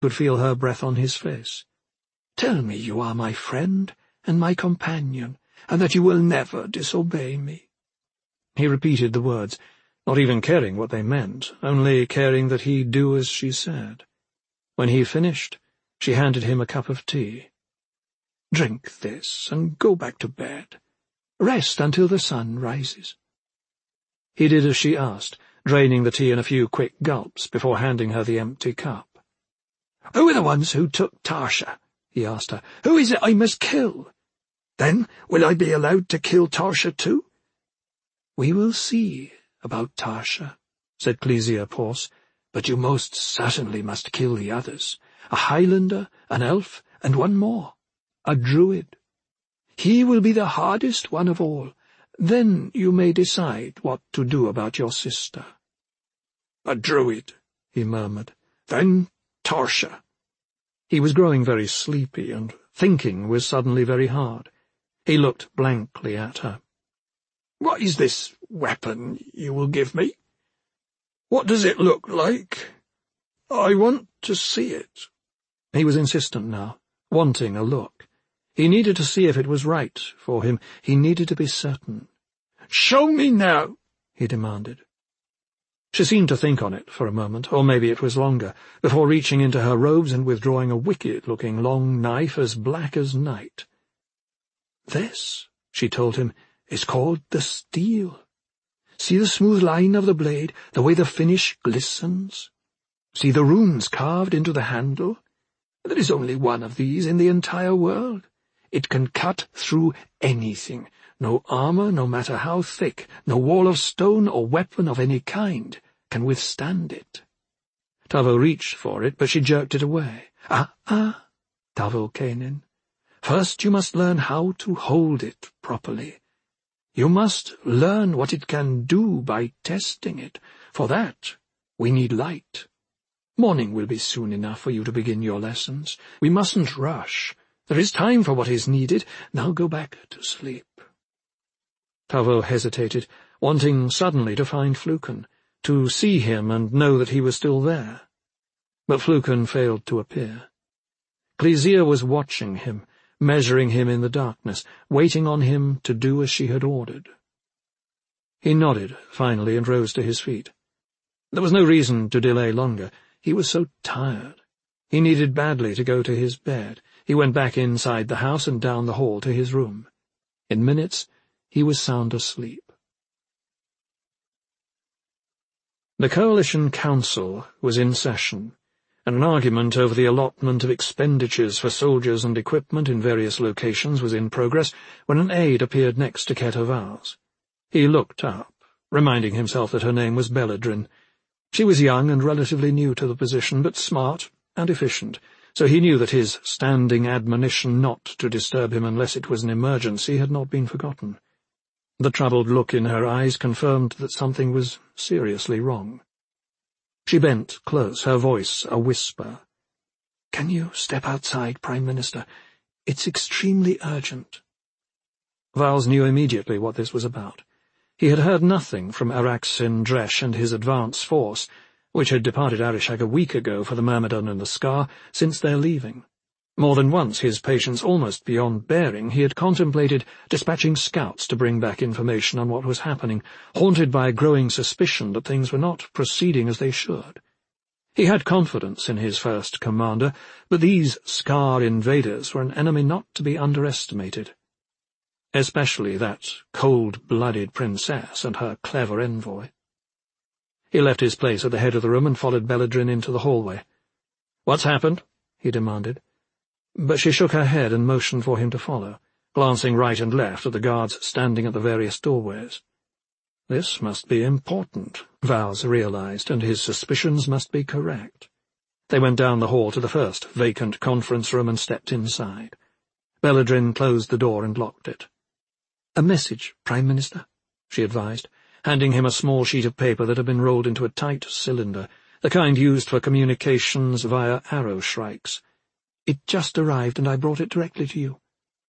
could feel her breath on his face. "Tell me you are my friend and my companion, and that you will never disobey me." He repeated the words, not even caring what they meant, only caring that he do as she said. When he finished, she handed him a cup of tea. "Drink this, and go back to bed. Rest until the sun rises." He did as she asked, draining the tea in a few quick gulps before handing her the empty cup. "Who are the ones who took Tarsha?" he asked her. "Who is it I must kill? Then will I be allowed to kill Tarsha too?" "We will see about Tarsha," said Clesia Porce, "but you most certainly must kill the others, a Highlander, an elf, and one more, a druid. He will be the hardest one of all. Then you may decide what to do about your sister." "A druid," he murmured. "Then Tarsha." He was growing very sleepy, and thinking was suddenly very hard. He looked blankly at her. "What is this weapon you will give me? What does it look like? I want to see it." He was insistent now, wanting a look. He needed to see if it was right for him. He needed to be certain. "Show me now," he demanded. She seemed to think on it for a moment, or maybe it was longer, before reaching into her robes and withdrawing a wicked-looking long knife as black as night. "This," she told him, "is called the steel. See the smooth line of the blade, the way the finish glistens? See the runes carved into the handle? There is only one of these in the entire world. It can cut through anything. No armor, no matter how thick, no wall of stone or weapon of any kind can withstand it." Tavo reached for it, but she jerked it away. Ah, Tavo Kanin. First you must learn how to hold it properly. You must learn what it can do by testing it. For that, we need light. Morning will be soon enough for you to begin your lessons. We mustn't rush. There is time for what is needed. Now go back to sleep." Tavo hesitated, wanting suddenly to find Fluken, to see him and know that he was still there. But Fluken failed to appear. Clesia was watching him, measuring him in the darkness, waiting on him to do as she had ordered. He nodded, finally, and rose to his feet. There was no reason to delay longer. He was so tired. He needed badly to go to his bed. He went back inside the house and down the hall to his room. In minutes, he was sound asleep. The Coalition Council was in session, and an argument over the allotment of expenditures for soldiers and equipment in various locations was in progress when an aide appeared next to Keta Vals. He looked up, reminding himself that her name was Belladrin. She was young and relatively new to the position, but smart and efficient, so he knew that his standing admonition not to disturb him unless it was an emergency had not been forgotten. The troubled look in her eyes confirmed that something was seriously wrong. She bent close, her voice a whisper. "Can you step outside, Prime Minister? It's extremely urgent." Vals knew immediately what this was about. He had heard nothing from Araxin Dresh and his advance force, which had departed Arishag a week ago for the Myrmidon and the Scar, since their leaving. More than once, his patience almost beyond bearing, he had contemplated dispatching scouts to bring back information on what was happening, haunted by a growing suspicion that things were not proceeding as they should. He had confidence in his first commander, but these Scar invaders were an enemy not to be underestimated. Especially that cold-blooded princess and her clever envoy. He left his place at the head of the room and followed Belladrin into the hallway. "What's happened?" he demanded. But she shook her head and motioned for him to follow, glancing right and left at the guards standing at the various doorways. This must be important, Vals realized, and his suspicions must be correct. They went down the hall to the first vacant conference room and stepped inside. Belladrin closed the door and locked it. "A message, Prime Minister," she advised, handing him a small sheet of paper that had been rolled into a tight cylinder, the kind used for communications via arrow shrikes. "It just arrived, and I brought it directly to you."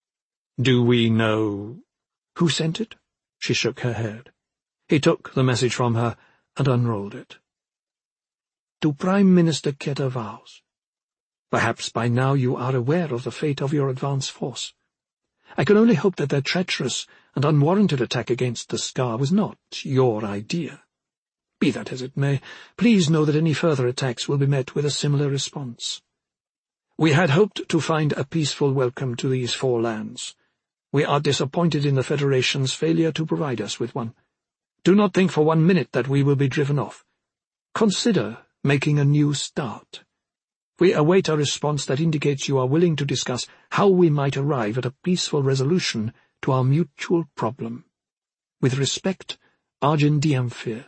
"Do we know—" "Who sent it?" She shook her head. He took the message from her and unrolled it. "To Prime Minister Keta Vals. Perhaps by now you are aware of the fate of your advance force. I can only hope that their treacherous and unwarranted attack against the Scar was not your idea. Be that as it may, please know that any further attacks will be met with a similar response. We had hoped to find a peaceful welcome to these four lands. We are disappointed in the Federation's failure to provide us with one. Do not think for 1 minute that we will be driven off. Consider making a new start. We await a response that indicates you are willing to discuss how we might arrive at a peaceful resolution to our mutual problem. With respect, Arjun Diamphir.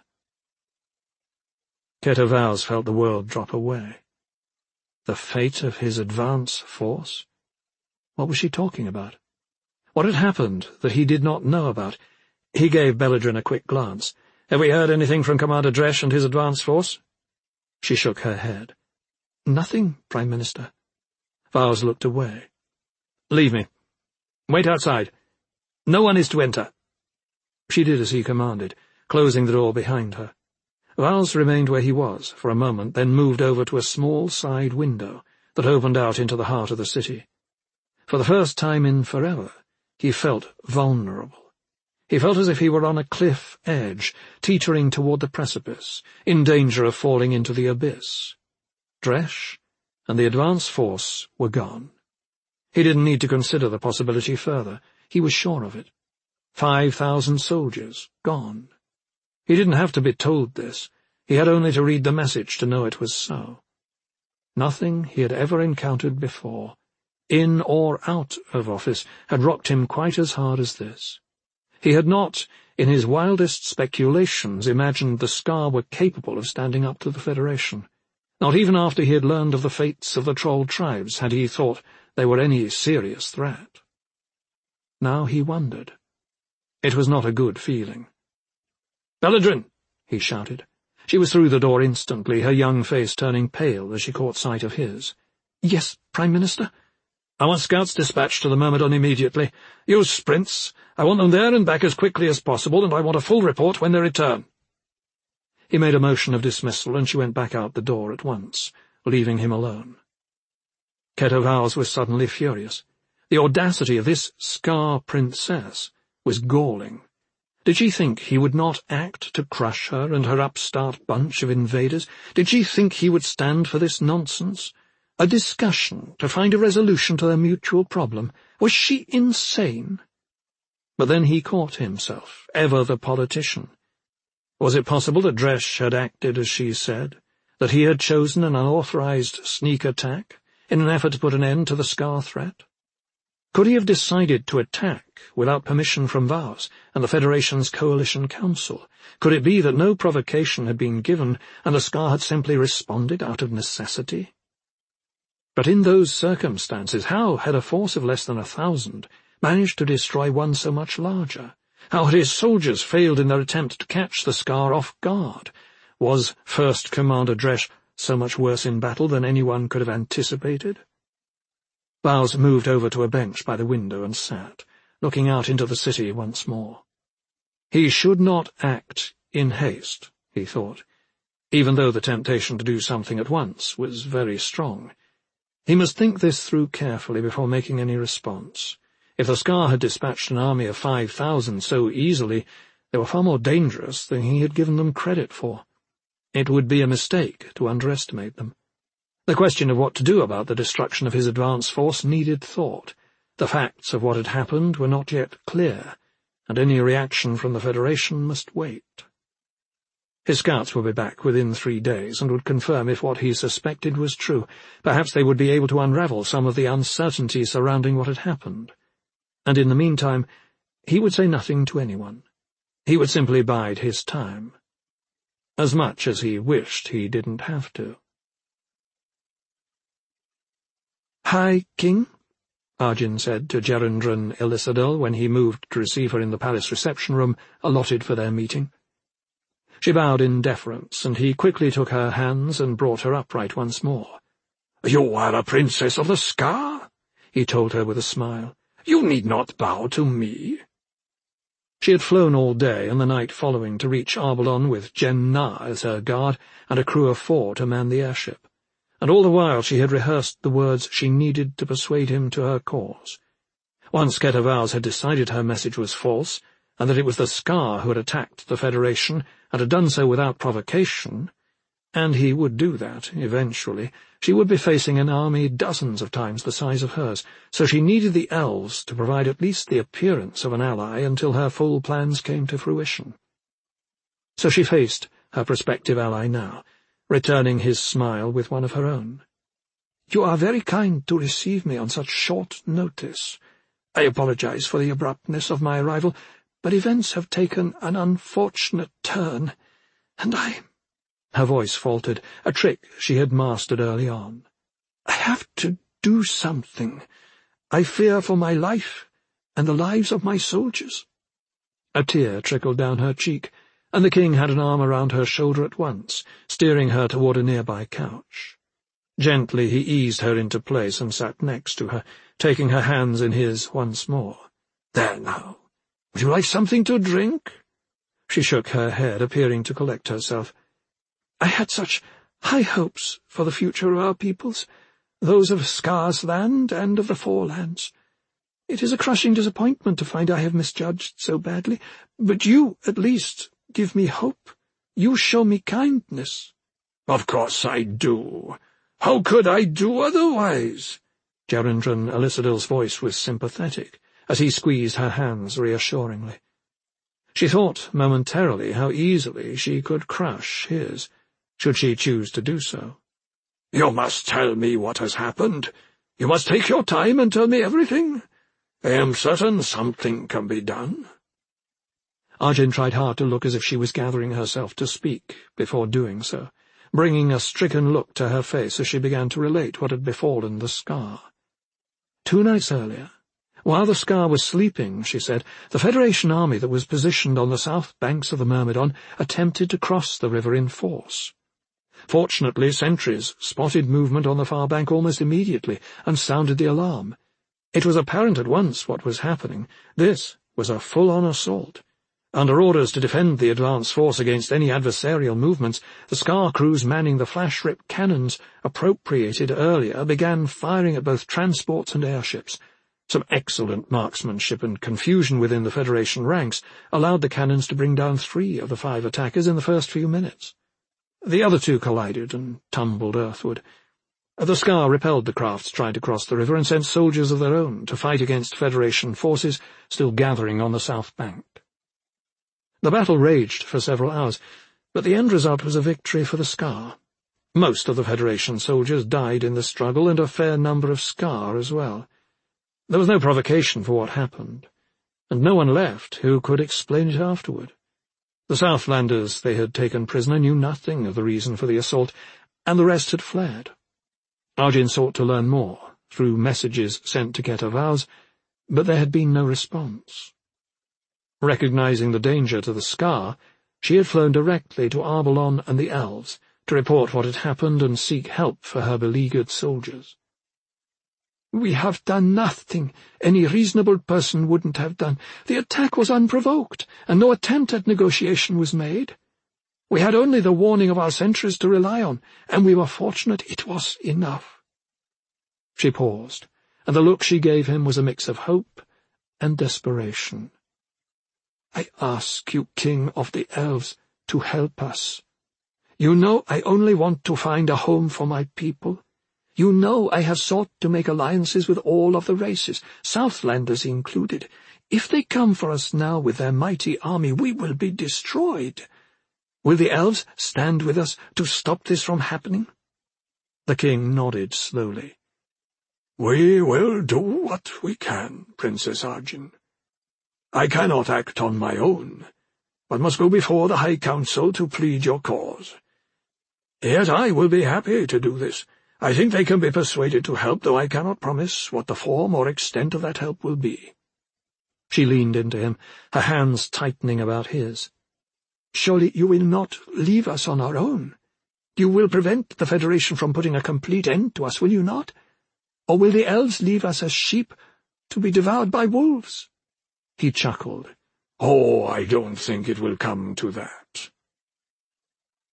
Keto Vals felt the world drop away. The fate of his advance force? What was she talking about? What had happened that he did not know about? He gave Belladrin a quick glance. Have we heard anything from Commander Dresch and his advance force? She shook her head. Nothing, Prime Minister. Vals looked away. Leave me. Wait outside. No one is to enter. She did as he commanded, closing the door behind her. Vals remained where he was for a moment, then moved over to a small side window that opened out into the heart of the city. For the first time in forever, he felt vulnerable. He felt as if he were on a cliff edge, teetering toward the precipice, in danger of falling into the abyss. Dresch and the advance force were gone. He didn't need to consider the possibility further. He was sure of it. 5,000 soldiers gone. He didn't have to be told this. He had only to read the message to know it was so. Nothing he had ever encountered before, in or out of office, had rocked him quite as hard as this. He had not, in his wildest speculations, imagined the Scar were capable of standing up to the Federation. Not even after he had learned of the fates of the Troll tribes had he thought they were any serious threat. Now he wondered. It was not a good feeling. "Belladrin!" he shouted. She was through the door instantly, her young face turning pale as she caught sight of his. "Yes, Prime Minister?" "I want scouts dispatched to the Myrmidon immediately. Use sprints. I want them there and back as quickly as possible, and I want a full report when they return." He made a motion of dismissal, and she went back out the door at once, leaving him alone. Keto Vals was suddenly furious. The audacity of this Scar princess was galling. Did she think he would not act to crush her and her upstart bunch of invaders? Did she think he would stand for this nonsense? A discussion to find a resolution to their mutual problem? Was she insane? But then he caught himself, ever the politician. Was it possible that Dresch had acted as she said, that he had chosen an unauthorized sneak attack in an effort to put an end to the Scar threat? Could he have decided to attack without permission from Vals and the Federation's Coalition Council? Could it be that no provocation had been given and the Scar had simply responded out of necessity? But in those circumstances, how had a force of less than 1,000 managed to destroy one so much larger? How had his soldiers failed in their attempt to catch the Scar off guard? Was First Commander Dresch so much worse in battle than anyone could have anticipated? Vals moved over to a bench by the window and sat, looking out into the city once more. He should not act in haste, he thought, even though the temptation to do something at once was very strong. He must think this through carefully before making any response. If the Scar had dispatched an army of 5,000 so easily, they were far more dangerous than he had given them credit for. It would be a mistake to underestimate them. The question of what to do about the destruction of his advance force needed thought. The facts of what had happened were not yet clear, and any reaction from the Federation must wait. His scouts would be back within 3 days and would confirm if what he suspected was true. Perhaps they would be able to unravel some of the uncertainty surrounding what had happened. And in the meantime, he would say nothing to anyone. He would simply bide his time. As much as he wished he didn't have to. "Hi, King," Arjun said to Gerendran Elisadel when he moved to receive her in the palace reception room allotted for their meeting. She bowed in deference, and he quickly took her hands and brought her upright once more. "You are a princess of the Scar," he told her with a smile. "You need not bow to me." She had flown all day and the night following to reach Arbalon with Jen Na as her guard and a crew of 4 to man the airship. and all the while she had rehearsed the words she needed to persuade him to her cause. Once Keta Vowles had decided her message was false, and that it was the Scar who had attacked the Federation, and had done so without provocation, and he would do that, eventually, she would be facing an army dozens of times the size of hers, so she needed the elves to provide at least the appearance of an ally until her full plans came to fruition. So she faced her prospective ally now, returning his smile with one of her own. "You are very kind to receive me on such short notice. I apologize for the abruptness of my arrival, but events have taken an unfortunate turn, and Her voice faltered, a trick she had mastered early on. "I have to do something. I fear for my life and the lives of my soldiers." A tear trickled down her cheek, and the king had an arm around her shoulder at once, steering her toward a nearby couch. Gently he eased her into place and sat next to her, taking her hands in his once more. "There now. Would you like something to drink?" She shook her head, appearing to collect herself. "I had such high hopes for the future of our peoples, those of Scar's land and of the Forelands. It is a crushing disappointment to find I have misjudged so badly, but you, at least, give me hope. You show me kindness." "Of course I do. How could I do otherwise?" Jerendran Elissadil's voice was sympathetic, as he squeezed her hands reassuringly. She thought momentarily how easily she could crush his, should she choose to do so. "You must tell me what has happened. You must take your time and tell me everything. I am certain something can be done." Arjun tried hard to look as if she was gathering herself to speak before doing so, bringing a stricken look to her face as she began to relate what had befallen the Scar. 2 nights earlier, while the Scar was sleeping, she said, the Federation army that was positioned on the south banks of the Myrmidon attempted to cross the river in force. Fortunately, sentries spotted movement on the far bank almost immediately and sounded the alarm. It was apparent at once what was happening. This was a full-on assault. Under orders to defend the advance force against any adversarial movements, the Scar crews manning the flash-rip cannons appropriated earlier began firing at both transports and airships. Some excellent marksmanship and confusion within the Federation ranks allowed the cannons to bring down 3 of the 5 attackers in the first few minutes. The other 2 collided and tumbled earthward. The Scar repelled the crafts trying to cross the river and sent soldiers of their own to fight against Federation forces still gathering on the south bank. The battle raged for several hours, but the end result was a victory for the Scar. Most of the Federation soldiers died in the struggle, and a fair number of Scar as well. There was no provocation for what happened, and no one left who could explain it afterward. The Southlanders they had taken prisoner knew nothing of the reason for the assault, and the rest had fled. Arjun sought to learn more through messages sent to Keta Vowles, but there had been no response. Recognizing the danger to the Scar, she had flown directly to Arbalon and the elves to report what had happened and seek help for her beleaguered soldiers. "We have done nothing any reasonable person wouldn't have done. The attack was unprovoked, and no attempt at negotiation was made. We had only the warning of our sentries to rely on, and we were fortunate it was enough." She paused, and the look she gave him was a mix of hope and desperation. "I ask you, King of the Elves, to help us. You know I only want to find a home for my people. You know I have sought to make alliances with all of the races, Southlanders included. If they come for us now with their mighty army, we will be destroyed. Will the elves stand with us to stop this from happening?" The king nodded slowly. "We will do what we can, Princess Arjun. I cannot act on my own, but must go before the High Council to plead your cause. Yet I will be happy to do this. I think they can be persuaded to help, though I cannot promise what the form or extent of that help will be." She leaned into him, her hands tightening about his. "Surely you will not leave us on our own? You will prevent the Federation from putting a complete end to us, will you not? Or will the elves leave us as sheep to be devoured by wolves?" He chuckled. "Oh, I don't think it will come to that."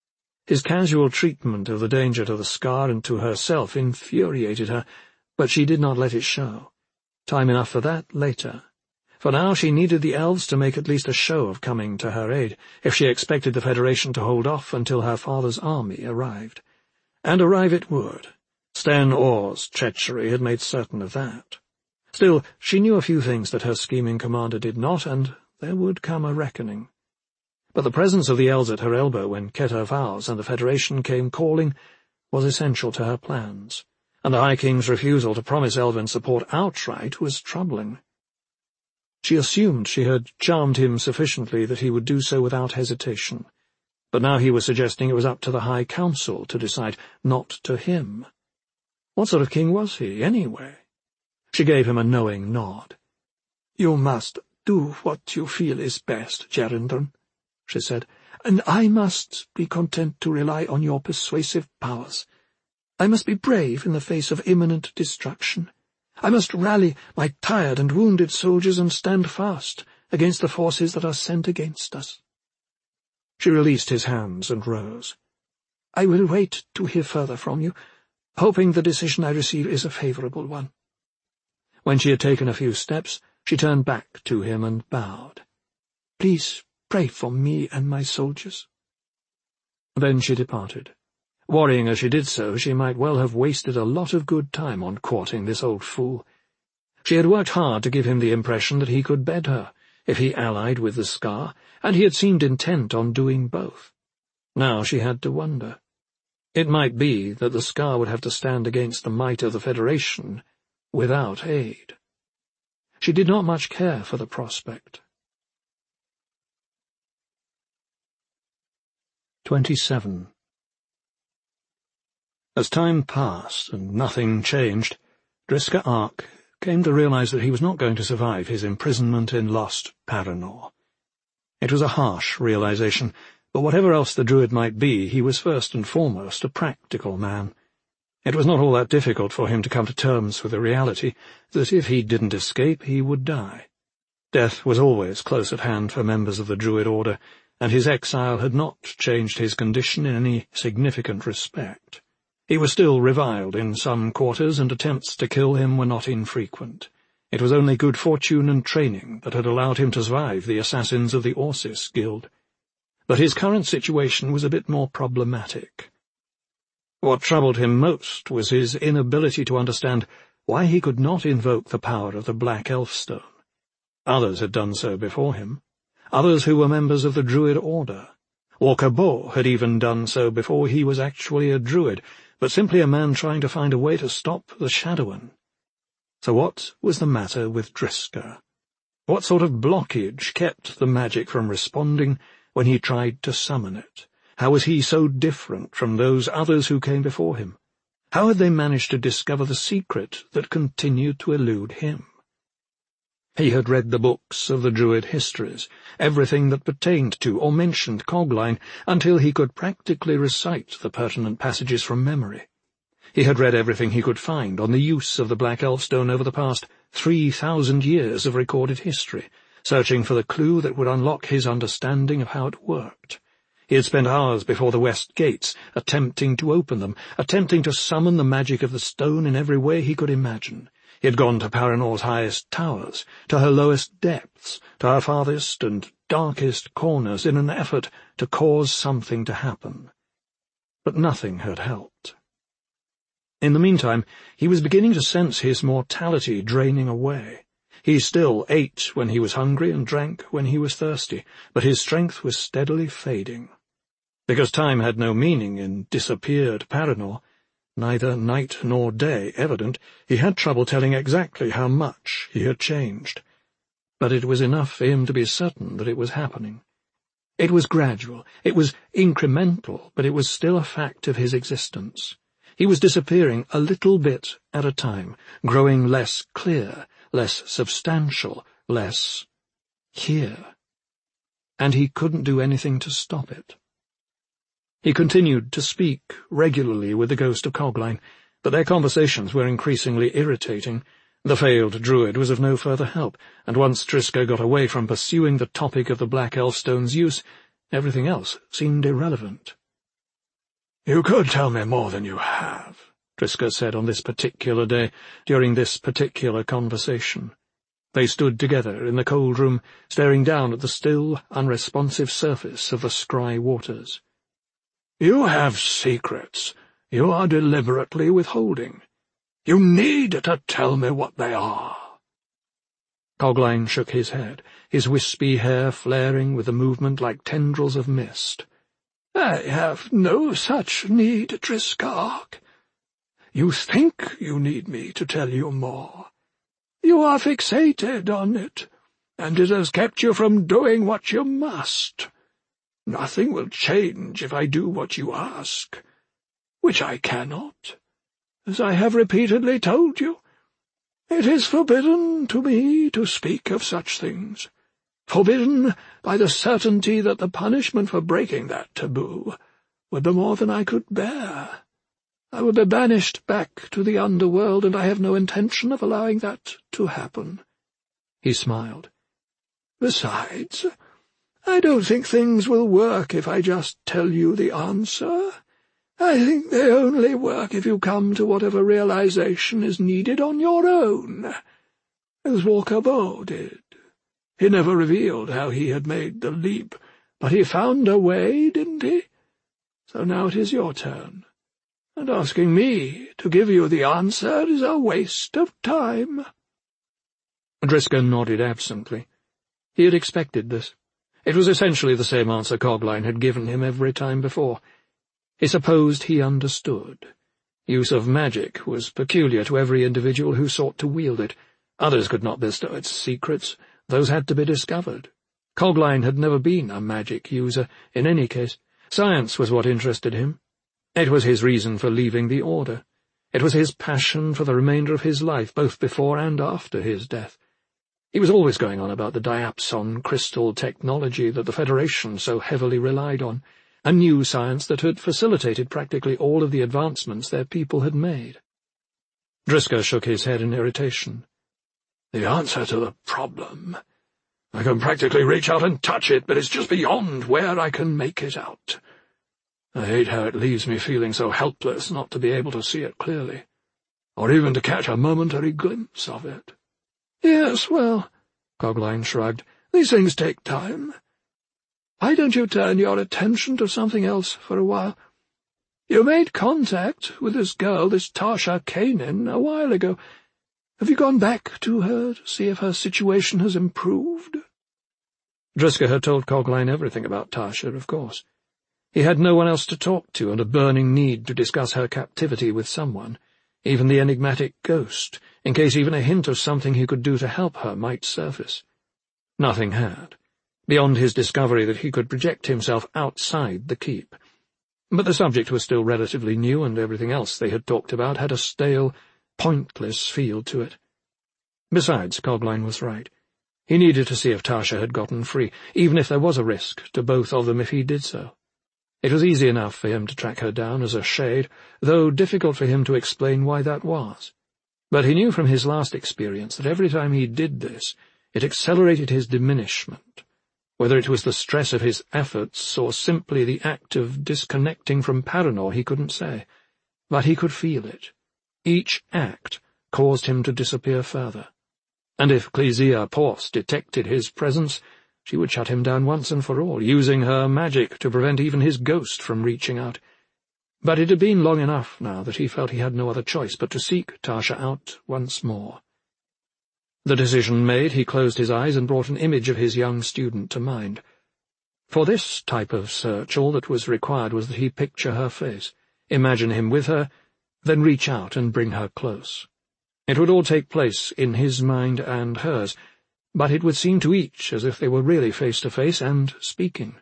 His casual treatment of the danger to the scar and to herself infuriated her, but she did not let it show. Time enough for that later. For now she needed the elves to make at least a show of coming to her aid, if she expected the Federation to hold off until her father's army arrived. And arrive it would. Sten Orr's treachery had made certain of that. Still, she knew a few things that her scheming commander did not, and there would come a reckoning. But the presence of the elves at her elbow when Keter Vals and the Federation came calling was essential to her plans, and the High King's refusal to promise elven support outright was troubling. She assumed she had charmed him sufficiently that he would do so without hesitation, but now he was suggesting it was up to the High Council to decide, not to him. What sort of king was he, anyway? She gave him a knowing nod. "You must do what you feel is best, Gerendon," she said, "and I must be content to rely on your persuasive powers. I must be brave in the face of imminent destruction. I must rally my tired and wounded soldiers and stand fast against the forces that are sent against us." She released his hands and rose. "I will wait to hear further from you, hoping the decision I receive is a favorable one." When she had taken a few steps, she turned back to him and bowed. "Please pray for me and my soldiers." Then she departed. Worrying as she did so, she might well have wasted a lot of good time on courting this old fool. She had worked hard to give him the impression that he could bed her, if he allied with the Scar, and he had seemed intent on doing both. Now she had to wonder. It might be that the Scar would have to stand against the might of the Federation without aid. She did not much care for the prospect. 27. As time passed and nothing changed, Driscoll Ark came to realize that he was not going to survive his imprisonment in lost Paranor. It was a harsh realization, but whatever else the Druid might be, he was first and foremost a practical man. It was not all that difficult for him to come to terms with the reality that if he didn't escape, he would die. Death was always close at hand for members of the Druid Order, and his exile had not changed his condition in any significant respect. He was still reviled in some quarters, and attempts to kill him were not infrequent. It was only good fortune and training that had allowed him to survive the assassins of the Orsis Guild. But his current situation was a bit more problematic. What troubled him most was his inability to understand why he could not invoke the power of the Black Elf Stone. Others had done so before him, others who were members of the Druid Order. Walker Boar had even done so before he was actually a Druid, but simply a man trying to find a way to stop the Shadowin. So what was the matter with Driscoll? What sort of blockage kept the magic from responding when he tried to summon it? How was he so different from those others who came before him? How had they managed to discover the secret that continued to elude him? He had read the books of the Druid histories, everything that pertained to or mentioned Cogline, until he could practically recite the pertinent passages from memory. He had read everything he could find on the use of the Black Elfstone over the past 3,000 years of recorded history, searching for the clue that would unlock his understanding of how it worked. He had spent hours before the West Gates, attempting to open them, attempting to summon the magic of the stone in every way he could imagine. He had gone to Paranor's highest towers, to her lowest depths, to her farthest and darkest corners in an effort to cause something to happen. But nothing had helped. In the meantime, he was beginning to sense his mortality draining away. He still ate when he was hungry and drank when he was thirsty, but his strength was steadily fading. Because time had no meaning in disappeared Paranor, neither night nor day evident, he had trouble telling exactly how much he had changed. But it was enough for him to be certain that it was happening. It was gradual, it was incremental, but it was still a fact of his existence. He was disappearing a little bit at a time, growing less clear, less substantial, less here. And he couldn't do anything to stop it. He continued to speak regularly with the ghost of Cogline, but their conversations were increasingly irritating. The failed druid was of no further help, and once Driscoll got away from pursuing the topic of the Black Elfstone's use, everything else seemed irrelevant. "You could tell me more than you have," Driscoll said on this particular day, during this particular conversation. They stood together in the cold room, staring down at the still, unresponsive surface of the Scrye waters. "You have secrets you are deliberately withholding. You need to tell me what they are." Cogline shook his head, his wispy hair flaring with a movement like tendrils of mist. "I have no such need, Driscoll. You think you need me to tell you more. You are fixated on it, and it has kept you from doing what you must. Nothing will change if I do what you ask, which I cannot, as I have repeatedly told you. It is forbidden to me to speak of such things, forbidden by the certainty that the punishment for breaking that taboo would be more than I could bear. I would be banished back to the underworld, and I have no intention of allowing that to happen." He smiled. "Besides, I don't think things will work if I just tell you the answer. I think they only work if you come to whatever realization is needed on your own, as Walker Bow did. He never revealed how he had made the leap, but he found a way, didn't he? So now it is your turn, and asking me to give you the answer is a waste of time." Driscoll nodded absently. He had expected this. It was essentially the same answer Cogline had given him every time before. He supposed he understood. Use of magic was peculiar to every individual who sought to wield it. Others could not bestow its secrets. Those had to be discovered. Cogline had never been a magic user, in any case. Science was what interested him. It was his reason for leaving the Order. It was his passion for the remainder of his life, both before and after his death. He was always going on about the diapson crystal technology that the Federation so heavily relied on, a new science that had facilitated practically all of the advancements their people had made. Driscoll shook his head in irritation. "The answer to the problem. I can practically reach out and touch it, but it's just beyond where I can make it out. I hate how it leaves me feeling so helpless not to be able to see it clearly, or even to catch a momentary glimpse of it." "Yes, well," Cogline shrugged, "these things take time. Why don't you turn your attention to something else for a while? You made contact with this girl, this Tasha Kanin, a while ago. Have you gone back to her to see if her situation has improved?" Driscoll had told Cogline everything about Tasha, of course. He had no one else to talk to, and a burning need to discuss her captivity with someone, even the enigmatic ghost, in case even a hint of something he could do to help her might surface. Nothing had, beyond his discovery that he could project himself outside the keep. But the subject was still relatively new, and everything else they had talked about had a stale, pointless feel to it. Besides, Cogline was right. He needed to see if Tasha had gotten free, even if there was a risk to both of them if he did so. It was easy enough for him to track her down as a shade, though difficult for him to explain why that was. But he knew from his last experience that every time he did this, it accelerated his diminishment. Whether it was the stress of his efforts or simply the act of disconnecting from Paranor, he couldn't say. But he could feel it. Each act caused him to disappear further. And if Clesia Porce detected his presence, she would shut him down once and for all, using her magic to prevent even his ghost from reaching out. But it had been long enough now that he felt he had no other choice but to seek Tasha out once more. The decision made, he closed his eyes and brought an image of his young student to mind. For this type of search, all that was required was that he picture her face, imagine him with her, then reach out and bring her close. It would all take place in his mind and hers, but it would seem to each as if they were really face to face and speaking.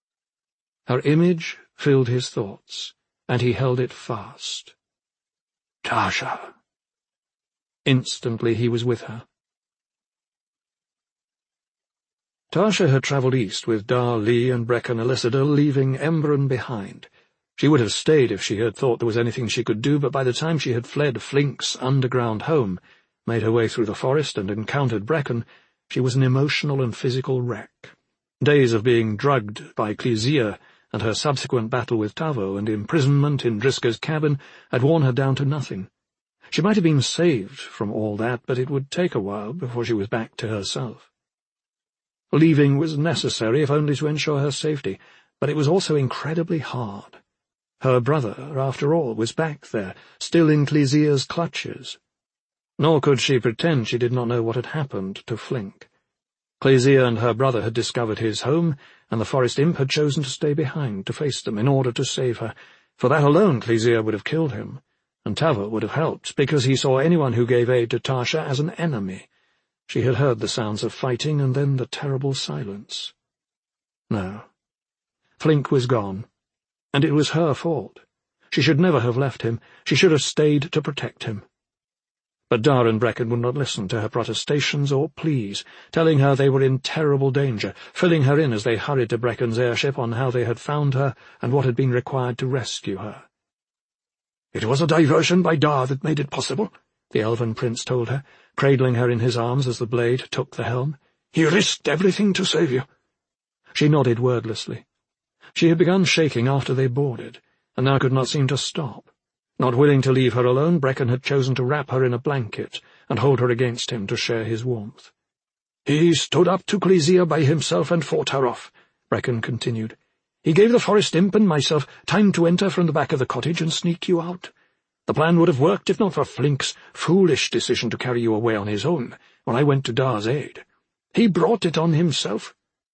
Her image filled his thoughts, and he held it fast. Tasha. Instantly he was with her. Tasha had travelled east with Dar Lee and Brecon Elicitor, leaving Emberon behind. She would have stayed if she had thought there was anything she could do, but by the time she had fled Flink's underground home, made her way through the forest, and encountered Brecon, she was an emotional and physical wreck. Days of being drugged by Clesia and her subsequent battle with Tavo and imprisonment in Driska's cabin had worn her down to nothing. She might have been saved from all that, but it would take a while before she was back to herself. Leaving was necessary, if only to ensure her safety, but it was also incredibly hard. Her brother, after all, was back there, still in Clesea's clutches. Nor could she pretend she did not know what had happened to Flink. Clesea and her brother had discovered his home, and the forest imp had chosen to stay behind to face them in order to save her. For that alone Clesea would have killed him, and Tavo would have helped, because he saw anyone who gave aid to Tasha as an enemy. She had heard the sounds of fighting and then the terrible silence. No. Flink was gone, and it was her fault. She should never have left him. She should have stayed to protect him. But Dar and Brecken would not listen to her protestations or pleas, telling her they were in terrible danger, filling her in as they hurried to Brecken's airship on how they had found her and what had been required to rescue her. "It was a diversion by Dar that made it possible," the elven prince told her, cradling her in his arms as the blade took the helm. "He risked everything to save you." She nodded wordlessly. She had begun shaking after they boarded, and now could not seem to stop. Not willing to leave her alone, Brecken had chosen to wrap her in a blanket and hold her against him to share his warmth. "He stood up to Clesea by himself and fought her off," Brecken continued. "He gave the forest imp and myself time to enter from the back of the cottage and sneak you out. The plan would have worked if not for Flink's foolish decision to carry you away on his own when I went to Dar's aid. He brought it on himself."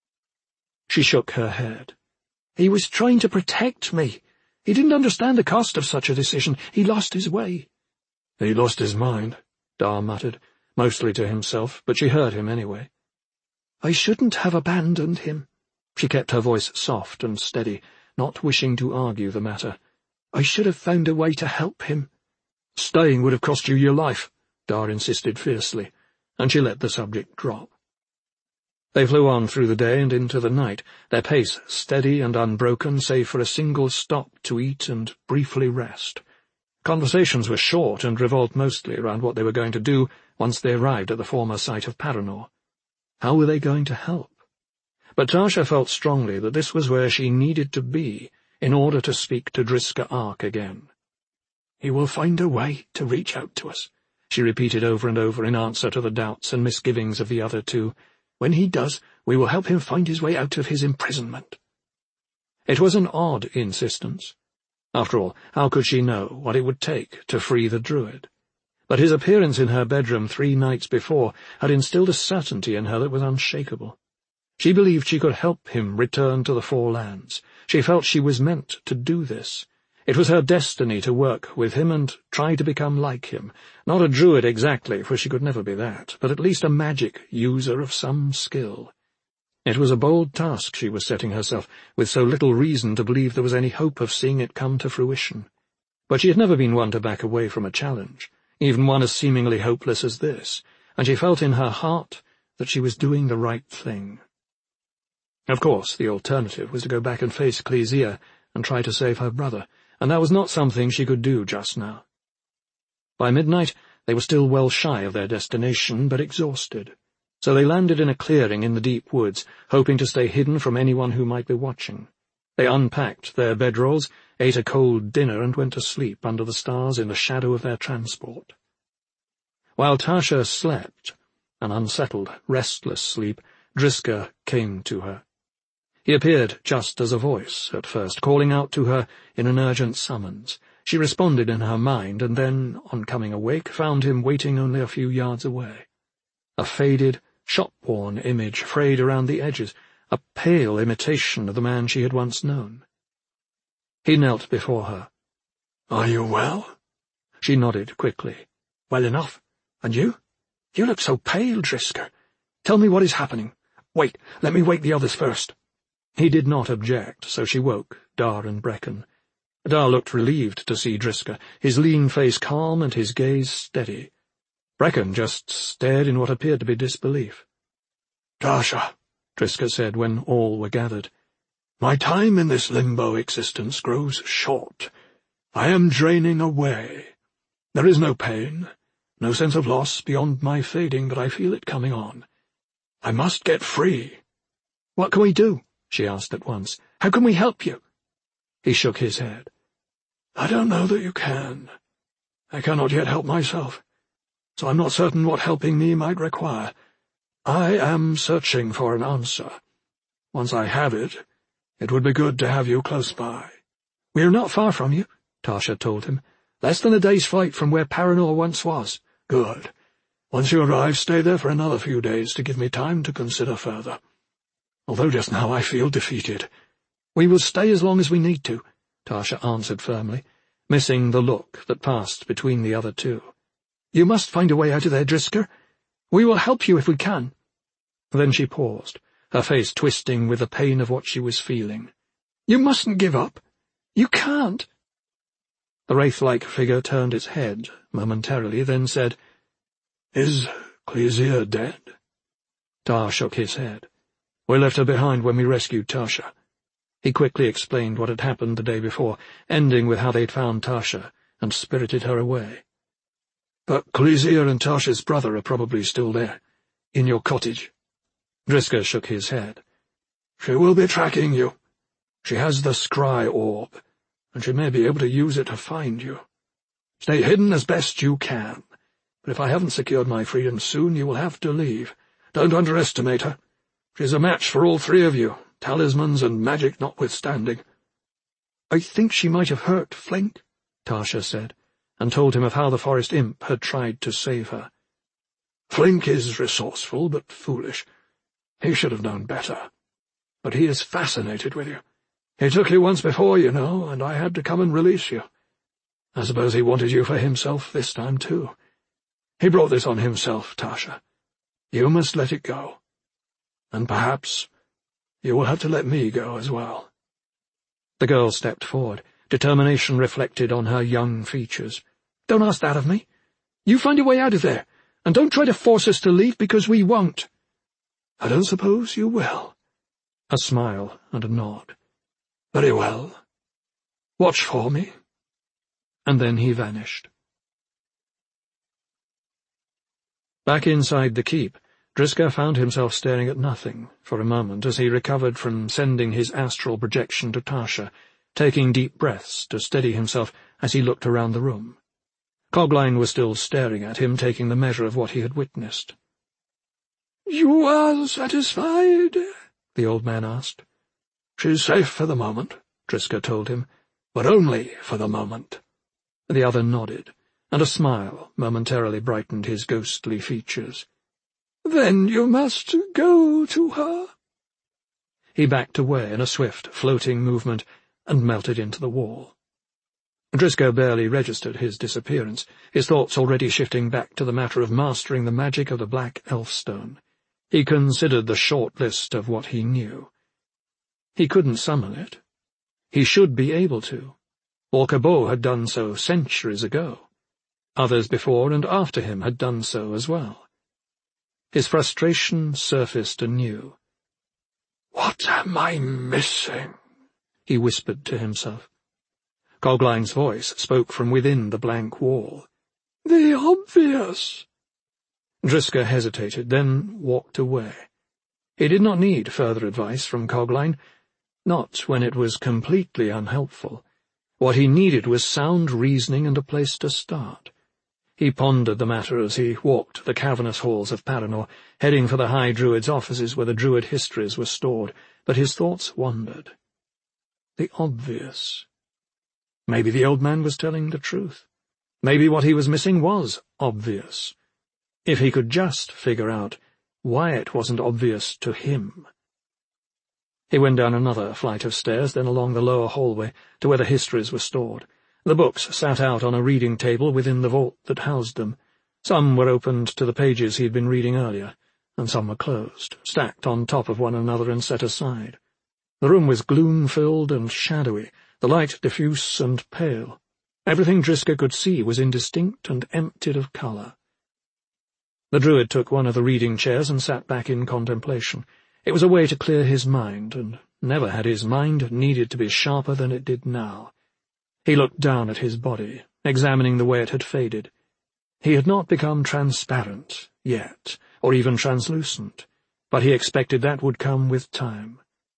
She shook her head. "He was trying to protect me. He didn't understand the cost of such a decision. He lost his way." "He lost his mind," Dar muttered, mostly to himself, but she heard him anyway. "I shouldn't have abandoned him." She kept her voice soft and steady, not wishing to argue the matter. "I should have found a way to help him." "Staying would have cost you your life," Dar insisted fiercely, and she let the subject drop. They flew on through the day and into the night, their pace steady and unbroken save for a single stop to eat and briefly rest. Conversations were short and revolved mostly around what they were going to do once they arrived at the former site of Paranor. How were they going to help? But Tasha felt strongly that this was where she needed to be in order to speak to Driska Ark again. "He will find a way to reach out to us," she repeated over and over in answer to the doubts and misgivings of the other two. "When he does, we will help him find his way out of his imprisonment." It was an odd insistence. After all, how could she know what it would take to free the druid? But his appearance in her bedroom 3 nights before had instilled a certainty in her that was unshakable. She believed she could help him return to the Four Lands. She felt she was meant to do this. It was her destiny to work with him and try to become like him. Not a druid exactly, for she could never be that, but at least a magic user of some skill. It was a bold task she was setting herself, with so little reason to believe there was any hope of seeing it come to fruition. But she had never been one to back away from a challenge, even one as seemingly hopeless as this, and she felt in her heart that she was doing the right thing. Of course, the alternative was to go back and face Clesea and try to save her brother, and that was not something she could do just now. By midnight, they were still well shy of their destination, but exhausted, so they landed in a clearing in the deep woods, hoping to stay hidden from anyone who might be watching. They unpacked their bedrolls, ate a cold dinner, and went to sleep under the stars in the shadow of their transport. While Tasha slept, an unsettled, restless sleep, Driska came to her. He appeared just as a voice, at first, calling out to her in an urgent summons. She responded in her mind, and then, on coming awake, found him waiting only a few yards away. A faded, shop-worn image frayed around the edges, a pale imitation of the man she had once known. He knelt before her. "Are you well?" She nodded quickly. "Well enough. And you? You look so pale, Driska. Tell me what is happening. Wait, let me wake the others first." He did not object, so she woke Dar and Brecken. Dar looked relieved to see Driska, his lean face calm and his gaze steady. Brecken just stared in what appeared to be disbelief. "Tasha," Driska said when all were gathered, "my time in this limbo existence grows short. I am draining away. There is no pain, no sense of loss beyond my fading, but I feel it coming on. I must get free." "What can we do?" she asked at once. How can we help you?" He shook his head. "I don't know that you can. I cannot yet help myself, so I'm not certain what helping me might require. I am searching for an answer. Once I have it, it would be good to have you close by." "We're not far from you," Tasha told him. "Less than a day's flight from where Paranor once was." "Good. Once you arrive, stay there for another few days to give me time to consider further. Although just now I feel defeated." "We will stay as long as we need to," Tasha answered firmly, missing the look that passed between the other two. "You must find a way out of there, Driska. We will help you if we can." Then she paused, her face twisting with the pain of what she was feeling. "You mustn't give up. You can't." The wraith-like figure turned its head momentarily, then said, "Is Clesia dead?" Tar shook his head. "We left her behind when we rescued Tasha." He quickly explained what had happened the day before, ending with how they'd found Tasha and spirited her away. "But Clesia and Tasha's brother are probably still there, in your cottage." Driska shook his head. "She will be tracking you. She has the scry orb, and she may be able to use it to find you. Stay hidden as best you can, but if I haven't secured my freedom soon, you will have to leave. Don't underestimate her. She's a match for all three of you, talismans and magic notwithstanding." "I think she might have hurt Flink," Tasha said, and told him of how the forest imp had tried to save her. "Flink is resourceful but foolish. He should have known better. But he is fascinated with you. He took you once before, you know, and I had to come and release you. I suppose he wanted you for himself this time, too. He brought this on himself, Tasha. You must let it go. And perhaps you will have to let me go as well." The girl stepped forward, determination reflected on her young features. "Don't ask that of me. You find a way out of there, and don't try to force us to leave, because we won't." "I don't suppose you will." A smile and a nod. "Very well. Watch for me." And then he vanished. Back inside the keep, Driska found himself staring at nothing for a moment as he recovered from sending his astral projection to Tasha, taking deep breaths to steady himself as he looked around the room. Cogline was still staring at him, taking the measure of what he had witnessed. "You are satisfied?" the old man asked. "She's safe for the moment," Driska told him, "but only for the moment." The other nodded, and a smile momentarily brightened his ghostly features. "Then you must go to her." He backed away in a swift, floating movement and melted into the wall. Driska barely registered his disappearance, his thoughts already shifting back to the matter of mastering the magic of the Black Elfstone. He considered the short list of what he knew. He couldn't summon it. He should be able to. Orcabo had done so centuries ago. Others before and after him had done so as well. His frustration surfaced anew. "What am I missing?" he whispered to himself. Cogline's voice spoke from within the blank wall. "The obvious." Driska hesitated, then walked away. He did not need further advice from Cogline, not when it was completely unhelpful. What he needed was sound reasoning and a place to start. He pondered the matter as he walked the cavernous halls of Paranor, heading for the High Druid's offices where the Druid histories were stored, but his thoughts wandered. The obvious. Maybe the old man was telling the truth. Maybe what he was missing was obvious. If he could just figure out why it wasn't obvious to him. He went down another flight of stairs, then along the lower hallway to where the histories were stored. The books sat out on a reading table within the vault that housed them. Some were opened to the pages he had been reading earlier, and some were closed, stacked on top of one another and set aside. The room was gloom-filled and shadowy, the light diffuse and pale. Everything Driska could see was indistinct and emptied of colour. The Druid took one of the reading chairs and sat back in contemplation. It was a way to clear his mind, and never had his mind needed to be sharper than it did now. He looked down at his body, examining the way it had faded. He had not become transparent yet, or even translucent, but he expected that would come with time.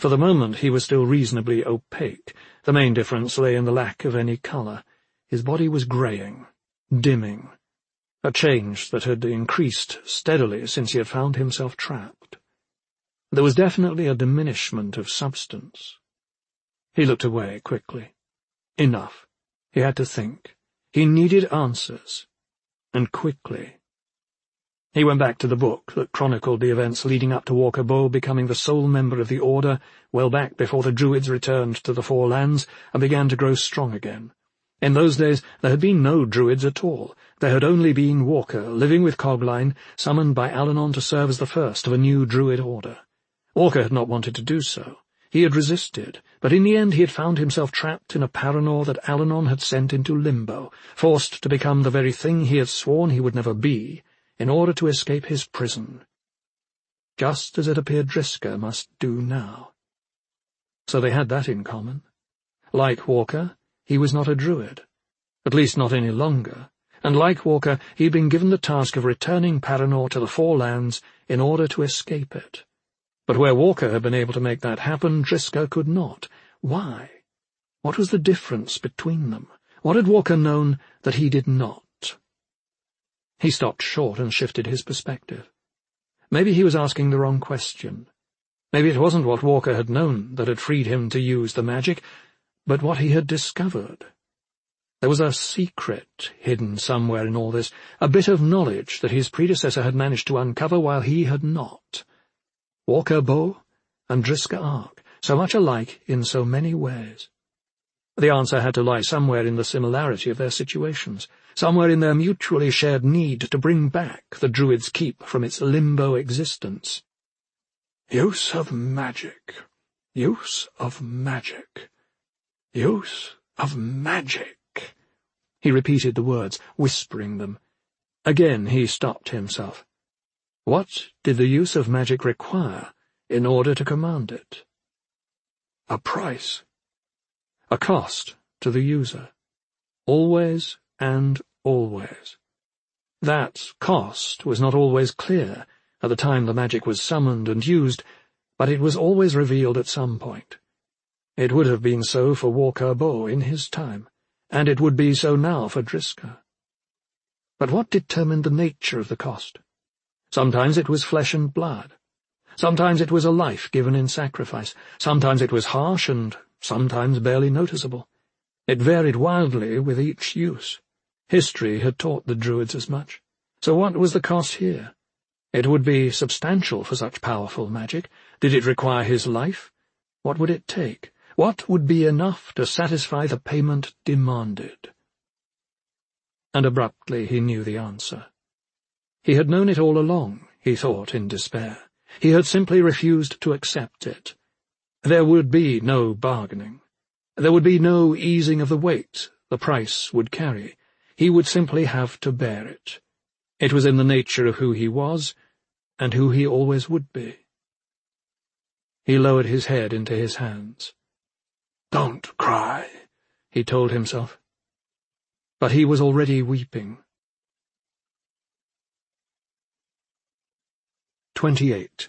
For the moment he was still reasonably opaque. The main difference lay in the lack of any colour. His body was greying, dimming, a change that had increased steadily since he had found himself trapped. There was definitely a diminishment of substance. He looked away quickly. Enough. He had to think. He needed answers, and quickly. He went back to the book that chronicled the events leading up to Walker Bow becoming the sole member of the Order, well back before the Druids returned to the Four Lands and began to grow strong again. In those days there had been no Druids at all. There had only been Walker, living with Cogline, summoned by Alanon to serve as the first of a new Druid order. Walker had not wanted to do so. He had resisted, but in the end he had found himself trapped in a Paranor that Alanon had sent into limbo, forced to become the very thing he had sworn he would never be, in order to escape his prison. Just as it appeared Driska must do now. So they had that in common. Like Walker, he was not a Druid, at least not any longer, and like Walker he had been given the task of returning Paranor to the Four Lands in order to escape it. But where Walker had been able to make that happen, Driska could not. Why? What was the difference between them? What had Walker known that he did not? He stopped short and shifted his perspective. Maybe he was asking the wrong question. Maybe it wasn't what Walker had known that had freed him to use the magic, but what he had discovered. There was a secret hidden somewhere in all this, a bit of knowledge that his predecessor had managed to uncover while he had not. Walker Bow and Driska Ark, so much alike in so many ways. The answer had to lie somewhere in the similarity of their situations, somewhere in their mutually shared need to bring back the Druid's Keep from its limbo existence. Use of magic. Use of magic. Use of magic. He repeated the words, whispering them. Again he stopped himself. What did the use of magic require in order to command it? A price. A cost to the user. Always and always. That cost was not always clear at the time the magic was summoned and used, but it was always revealed at some point. It would have been so for Walker Bow in his time, and it would be so now for Driska. But what determined the nature of the cost? Sometimes it was flesh and blood. Sometimes it was a life given in sacrifice. Sometimes it was harsh and sometimes barely noticeable. It varied wildly with each use. History had taught the Druids as much. So what was the cost here? It would be substantial for such powerful magic. Did it require his life? What would it take? What would be enough to satisfy the payment demanded? And abruptly he knew the answer. He had known it all along, he thought in despair. He had simply refused to accept it. There would be no bargaining. There would be no easing of the weight the price would carry. He would simply have to bear it. It was in the nature of who he was, and who he always would be. He lowered his head into his hands. "Don't cry," he told himself. But he was already weeping. 28.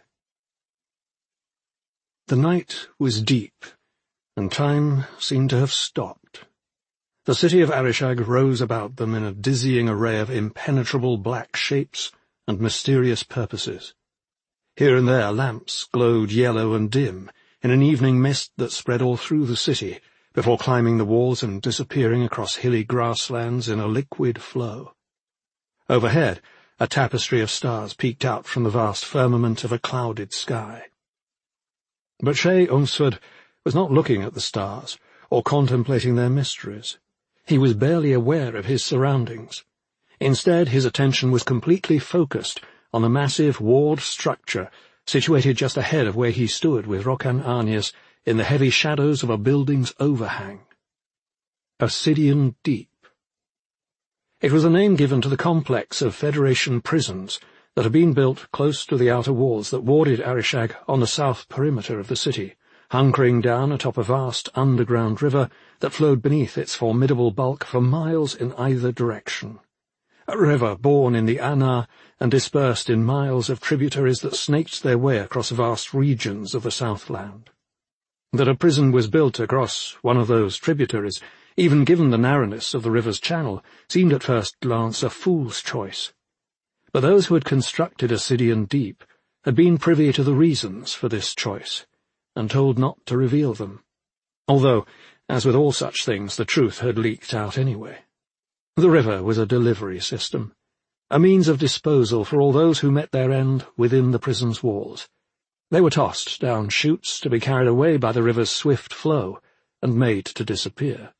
The night was deep, and time seemed to have stopped. The city of Arishag rose about them in a dizzying array of impenetrable black shapes and mysterious purposes. Here and there lamps glowed yellow and dim, in an evening mist that spread all through the city, before climbing the walls and disappearing across hilly grasslands in a liquid flow. Overhead, a tapestry of stars peeked out from the vast firmament of a clouded sky. But Chay Unsford was not looking at the stars, or contemplating their mysteries. He was barely aware of his surroundings. Instead, his attention was completely focused on the massive walled structure situated just ahead of where he stood with Rokan Arnius in the heavy shadows of a building's overhang. Ascidian Deep. It was a name given to the complex of Federation prisons that had been built close to the outer walls that warded Arishag on the south perimeter of the city, hunkering down atop a vast underground river that flowed beneath its formidable bulk for miles in either direction. A river born in the Anar and dispersed in miles of tributaries that snaked their way across vast regions of the Southland. That a prison was built across one of those tributaries, even given the narrowness of the river's channel, seemed at first glance a fool's choice. But those who had constructed Assidian Deep had been privy to the reasons for this choice, and told not to reveal them. Although, as with all such things, the truth had leaked out anyway. The river was a delivery system, a means of disposal for all those who met their end within the prison's walls. They were tossed down chutes to be carried away by the river's swift flow and made to disappear.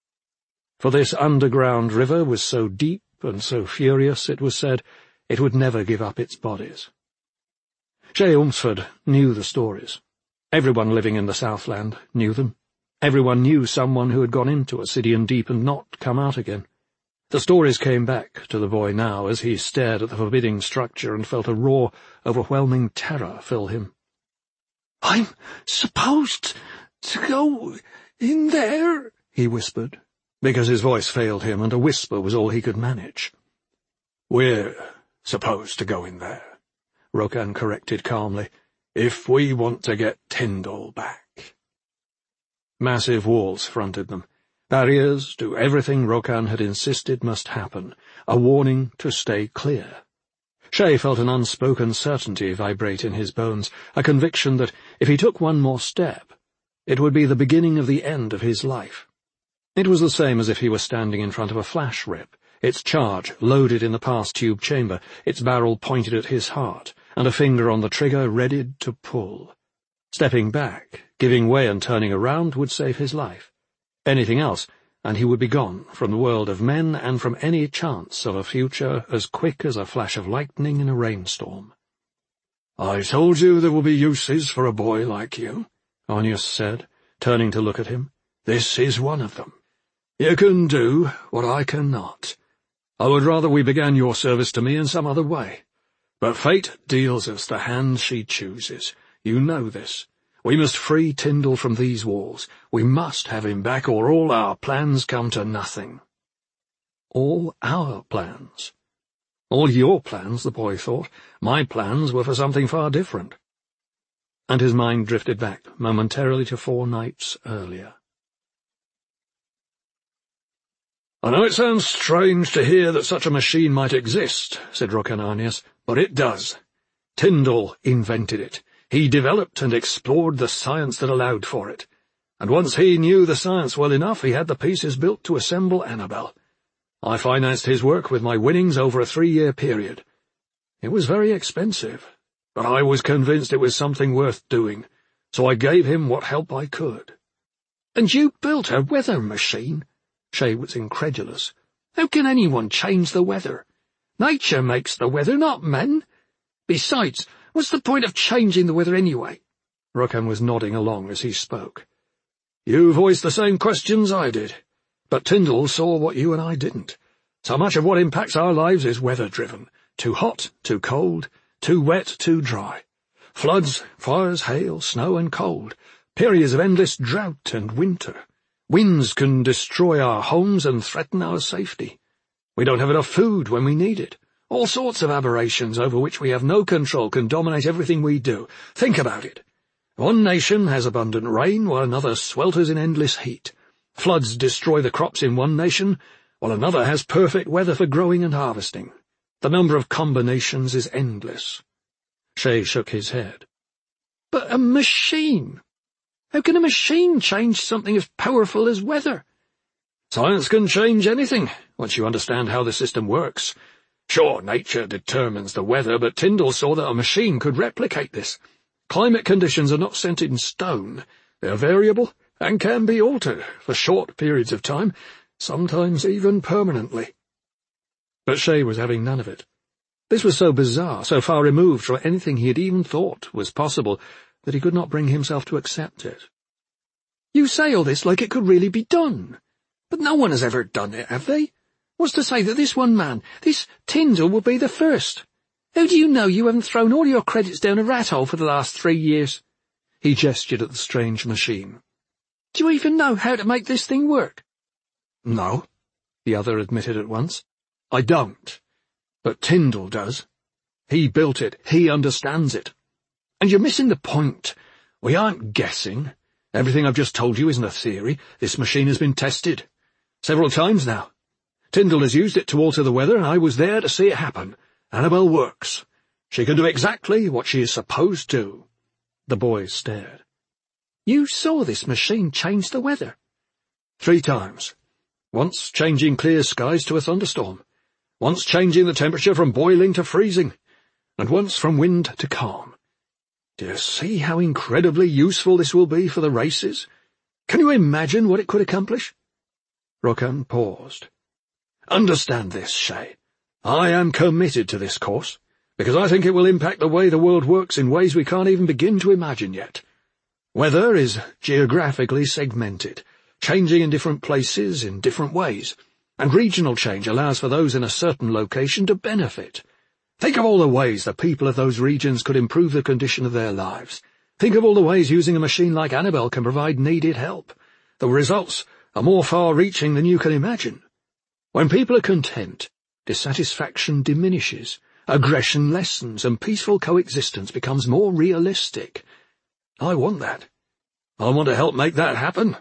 For this underground river was so deep and so furious, it was said, it would never give up its bodies. Shay Ulmsford knew the stories. Everyone living in the Southland knew them. Everyone knew someone who had gone into Assidian Deep and not come out again. The stories came back to the boy now as he stared at the forbidding structure and felt a raw, overwhelming terror fill him. "I'm supposed to go in there?" he whispered, because his voice failed him and a whisper was all he could manage. "We're supposed to go in there," Rokan corrected calmly, "if we want to get Tyndall back." Massive walls fronted them, barriers to everything Rokan had insisted must happen, a warning to stay clear. Shay felt an unspoken certainty vibrate in his bones, a conviction that, if he took one more step, it would be the beginning of the end of his life. It was the same as if he were standing in front of a flash rip, its charge loaded in the pass-tube chamber, its barrel pointed at his heart, and a finger on the trigger readied to pull. Stepping back, giving way and turning around would save his life. Anything else, and he would be gone from the world of men and from any chance of a future as quick as a flash of lightning in a rainstorm. "I told you there will be uses for a boy like you," Arnius said, turning to look at him. "This is one of them. You can do what I cannot. I would rather we began your service to me in some other way. But fate deals us the hand she chooses. You know this. We must free Tyndall from these walls. We must have him back, or all our plans come to nothing." All our plans? All your plans, the boy thought. My plans were for something far different. And his mind drifted back momentarily to 4 nights earlier. "I know it sounds strange to hear that such a machine might exist," said Rokan Arnius, "but it does. Tyndall invented it. He developed and explored the science that allowed for it. And once he knew the science well enough, he had the pieces built to assemble Annabelle. I financed his work with my winnings over a 3-year period. It was very expensive, but I was convinced it was something worth doing, so I gave him what help I could." "And you built a weather machine?" Shay was incredulous. "How can anyone change the weather? Nature makes the weather, not men. Besides, what's the point of changing the weather anyway?" Rokan was nodding along as he spoke. "You voiced the same questions I did, but Tyndall saw what you and I didn't. So much of what impacts our lives is weather-driven. Too hot, too cold, too wet, too dry. Floods, fires, hail, snow and cold. Periods of endless drought and winter. Winds can destroy our homes and threaten our safety. We don't have enough food when we need it. All sorts of aberrations over which we have no control can dominate everything we do. Think about it. One nation has abundant rain while another swelters in endless heat. Floods destroy the crops in one nation while another has perfect weather for growing and harvesting. The number of combinations is endless." Shay shook his head. "But a machine? How can a machine change something as powerful as weather?" "Science can change anything, once you understand how the system works. Sure, nature determines the weather, but Tyndall saw that a machine could replicate this. Climate conditions are not set in stone. They are variable and can be altered for short periods of time, sometimes even permanently." But Shay was having none of it. This was so bizarre, so far removed from anything he had even thought was possible, that he could not bring himself to accept it. "You say all this like it could really be done. But no one has ever done it, have they? What's to say that this one man, this Tyndall, will be the first? How do you know you haven't thrown all your credits down a rat hole for the last 3 years? He gestured at the strange machine. "Do you even know how to make this thing work?" "No," the other admitted at once. "I don't. But Tyndall does. He built it. He understands it. And you're missing the point. We aren't guessing. Everything I've just told you isn't a theory. This machine has been tested. Several times now. Tyndall has used it to alter the weather, and I was there to see it happen. Annabel works. She can do exactly what she is supposed to." The boys stared. "You saw this machine change the weather?" 3 times. Once changing clear skies to a thunderstorm. Once changing the temperature from boiling to freezing. And once from wind to calm. Do you see how incredibly useful this will be for the races? Can you imagine what it could accomplish?" Rokan paused. "Understand this, Shay. I am committed to this course, because I think it will impact the way the world works in ways we can't even begin to imagine yet. Weather is geographically segmented, changing in different places in different ways, and regional change allows for those in a certain location to benefit. Think of all the ways the people of those regions could improve the condition of their lives. Think of all the ways using a machine like Annabel can provide needed help. The results are more far-reaching than you can imagine. When people are content, dissatisfaction diminishes, aggression lessens, and peaceful coexistence becomes more realistic. I want that. I want to help make that happen."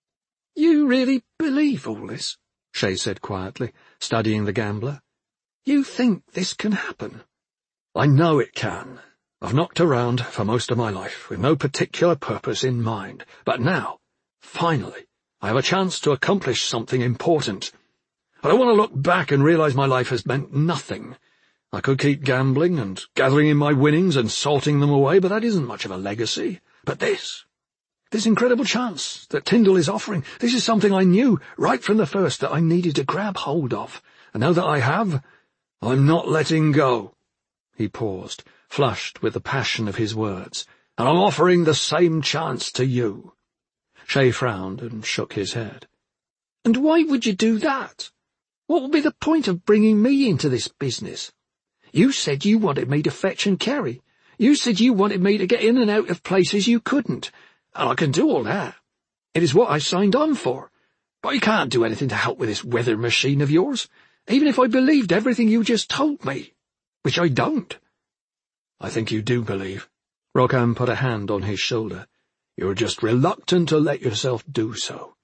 "You really believe all this?" Shay said quietly, studying the gambler. "You think this can happen?" "I know it can. I've knocked around for most of my life, with no particular purpose in mind. But now, finally, I have a chance to accomplish something important. I don't want to look back and realize my life has meant nothing. I could keep gambling and gathering in my winnings and salting them away, but that isn't much of a legacy. But this incredible chance that Tyndall is offering, this is something I knew right from the first that I needed to grab hold of. And now that I have, I'm not letting go." He paused, flushed with the passion of his words. "And I'm offering the same chance to you." Shay frowned and shook his head. "And why would you do that? What would be the point of bringing me into this business? You said you wanted me to fetch and carry. You said you wanted me to get in and out of places you couldn't. And I can do all that. It is what I signed on for. But I can't do anything to help with this weather machine of yours, even if I believed everything you just told me, which I don't." "I think you do believe." Rokan put a hand on his shoulder. "You're just reluctant to let yourself do so.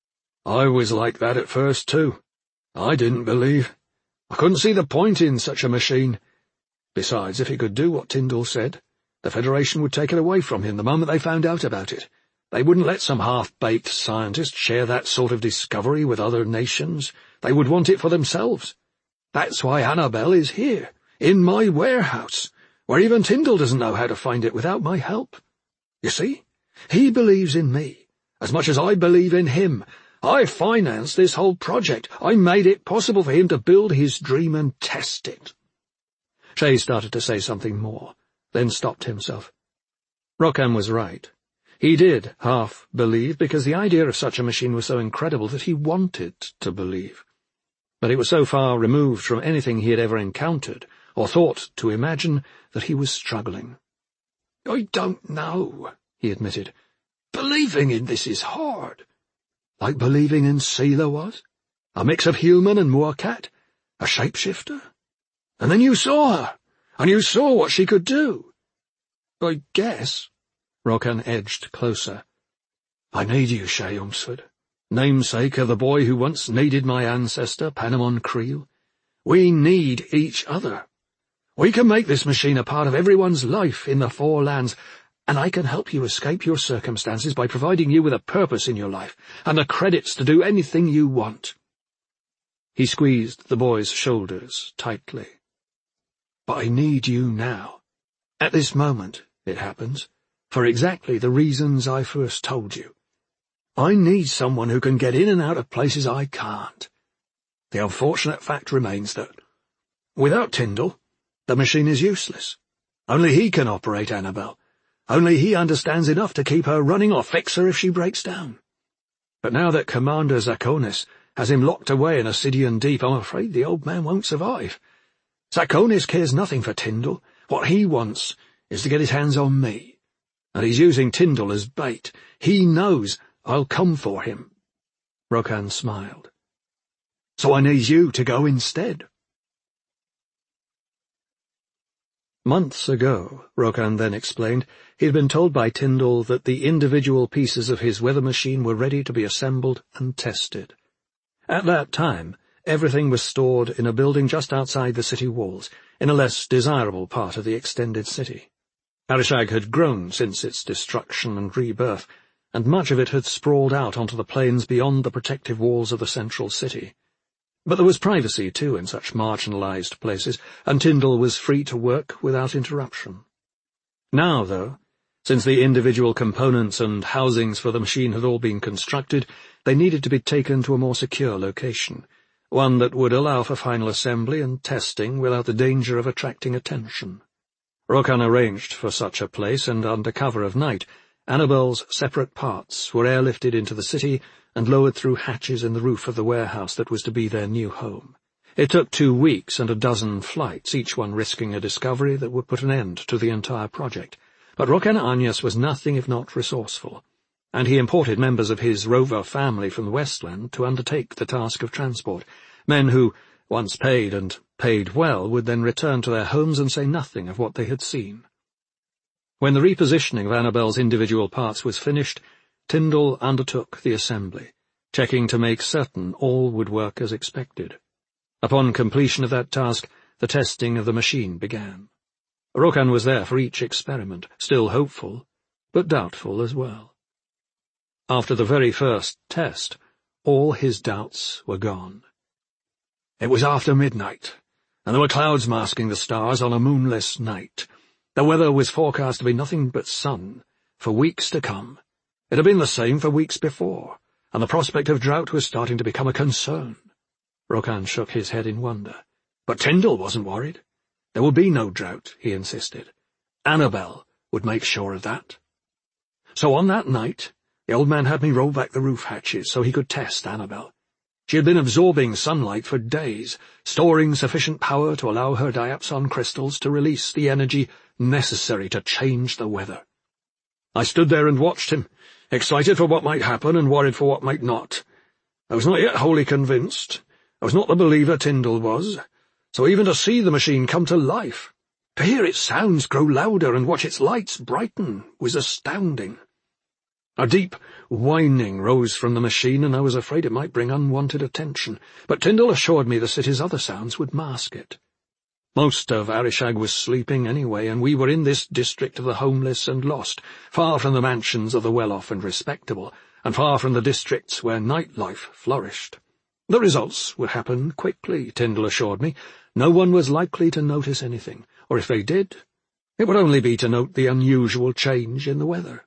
I was like that at first, too. I didn't believe. I couldn't see the point in such a machine. Besides, if he could do what Tyndall said, the Federation would take it away from him the moment they found out about it. They wouldn't let some half-baked scientist share that sort of discovery with other nations. They would want it for themselves. That's why Annabel is here, in my warehouse, where even Tyndall doesn't know how to find it without my help. You see, he believes in me, as much as I believe in him. I financed this whole project. I made it possible for him to build his dream and test it." Shay started to say something more, then stopped himself. Rokan was right. He did half believe, because the idea of such a machine was so incredible that he wanted to believe. But it was so far removed from anything he had ever encountered, or thought to imagine, that he was struggling. "I don't know," he admitted. "Believing in this is hard. Like believing in Seela was? A mix of human and Moorcat? A shapeshifter? And then you saw her, and you saw what she could do." "I guess." Rokan edged closer. "I need you, Shay Umsford, namesake of the boy who once needed my ancestor, Panemon Creel. We need each other. We can make this machine a part of everyone's life in the Four Lands, and I can help you escape your circumstances by providing you with a purpose in your life, and the credits to do anything you want." He squeezed the boy's shoulders tightly. "But I need you now. At this moment, it happens, for exactly the reasons I first told you. I need someone who can get in and out of places I can't. The unfortunate fact remains that, without Tyndall, the machine is useless. Only he can operate Annabel. Only he understands enough to keep her running or fix her if she breaks down. But now that Commander Zakonis has him locked away in Ascidian Deep, I'm afraid the old man won't survive. Zakonis cares nothing for Tyndall. What he wants is to get his hands on me. And he's using Tyndall as bait. He knows I'll come for him." Rokan smiled. "So I need you to go instead." Months ago, Rokan then explained, he had been told by Tyndall that the individual pieces of his weather machine were ready to be assembled and tested. At that time, everything was stored in a building just outside the city walls, in a less desirable part of the extended city. Arishag had grown since its destruction and rebirth, and much of it had sprawled out onto the plains beyond the protective walls of the central city. But there was privacy, too, in such marginalized places, and Tyndall was free to work without interruption. Now, though, since the individual components and housings for the machine had all been constructed, they needed to be taken to a more secure location, one that would allow for final assembly and testing without the danger of attracting attention. Rokan arranged for such a place, and under cover of night, Annabelle's separate parts were airlifted into the city and lowered through hatches in the roof of the warehouse that was to be their new home. It took 2 weeks and a dozen flights, each one risking a discovery that would put an end to the entire project. But Rokan Anius was nothing if not resourceful, and he imported members of his rover family from the Westland to undertake the task of transport, men who, once paid and paid well, would then return to their homes and say nothing of what they had seen. When the repositioning of Annabelle's individual parts was finished, Tyndall undertook the assembly, checking to make certain all would work as expected. Upon completion of that task, the testing of the machine began. Rokan was there for each experiment, still hopeful, but doubtful as well. After the very first test, all his doubts were gone. It was after midnight, and there were clouds masking the stars on a moonless night. The weather was forecast to be nothing but sun for weeks to come. It had been the same for weeks before, and the prospect of drought was starting to become a concern. Rokan shook his head in wonder. But Tyndall wasn't worried. There would be no drought, he insisted. Annabelle would make sure of that. So on that night, the old man had me roll back the roof hatches so he could test Annabelle. She had been absorbing sunlight for days, storing sufficient power to allow her diapson crystals to release the energy necessary to change the weather. I stood there and watched him, excited for what might happen and worried for what might not. I was not yet wholly convinced. I was not the believer Tyndall was. So even to see the machine come to life, to hear its sounds grow louder and watch its lights brighten, was astounding. A deep whining rose from the machine, and I was afraid it might bring unwanted attention, but Tyndall assured me the city's other sounds would mask it. Most of Arishag was sleeping anyway, and we were in this district of the homeless and lost, far from the mansions of the well-off and respectable, and far from the districts where nightlife flourished. The results would happen quickly, Tyndall assured me. No one was likely to notice anything, or if they did, it would only be to note the unusual change in the weather.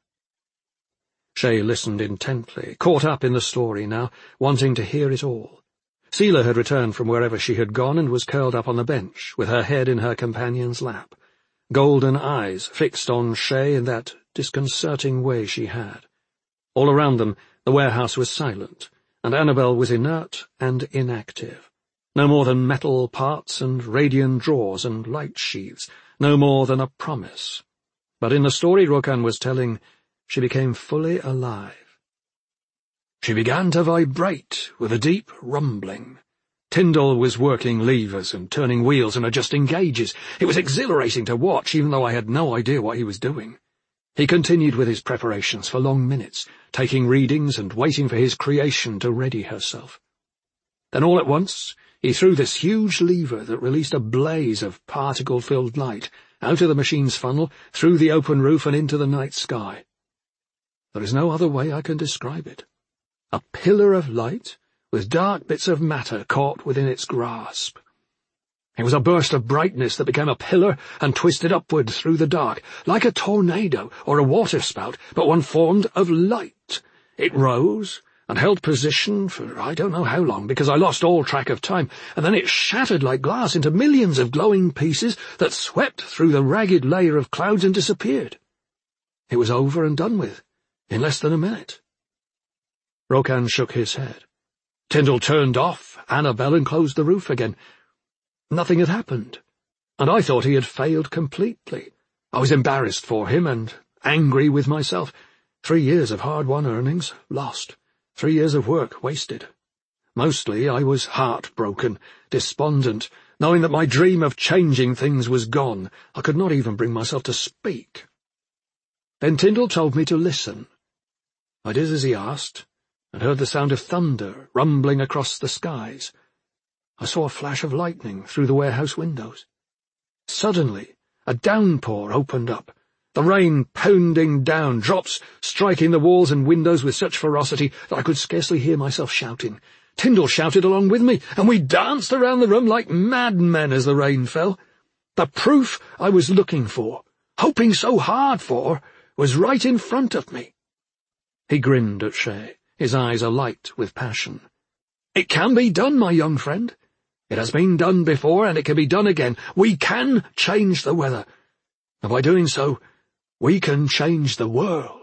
Shay listened intently, caught up in the story now, wanting to hear it all. Seela had returned from wherever she had gone and was curled up on the bench, with her head in her companion's lap, golden eyes fixed on Shay in that disconcerting way she had. All around them, the warehouse was silent, and Annabelle was inert and inactive. No more than metal parts and radian drawers and light sheaths, no more than a promise. But in the story Rokan was telling, she became fully alive. She began to vibrate with a deep rumbling. Tyndall was working levers and turning wheels and adjusting gauges. It was exhilarating to watch, even though I had no idea what he was doing. He continued with his preparations for long minutes, taking readings and waiting for his creation to ready herself. Then all at once, he threw this huge lever that released a blaze of particle-filled light out of the machine's funnel, through the open roof and into the night sky. There is no other way I can describe it. A pillar of light, with dark bits of matter caught within its grasp. It was a burst of brightness that became a pillar and twisted upward through the dark, like a tornado or a waterspout, but one formed of light. It rose and held position for I don't know how long, because I lost all track of time, and then it shattered like glass into millions of glowing pieces that swept through the ragged layer of clouds and disappeared. It was over and done with, in less than a minute. Rokan shook his head. Tyndall turned off Annabelle and closed the roof again. Nothing had happened, and I thought he had failed completely. I was embarrassed for him and angry with myself. 3 years of hard-won earnings lost. 3 years of work wasted. Mostly I was heartbroken, despondent, Knowing that my dream of changing things was gone, I could not even bring myself to speak. Then Tyndall told me to listen. I did as he asked, and heard the sound of thunder rumbling across the skies. I saw a flash of lightning through the warehouse windows. Suddenly, a downpour opened up, the rain pounding down, drops striking the walls and windows with such ferocity that I could scarcely hear myself shouting. Tyndall shouted along with me, and we danced around the room like madmen as the rain fell. The proof I was looking for, hoping so hard for, was right in front of me. He grinned at Shay, his eyes alight with passion. It can be done, my young friend. It has been done before, and it can be done again. We can change the weather, and by doing so, we can change the world.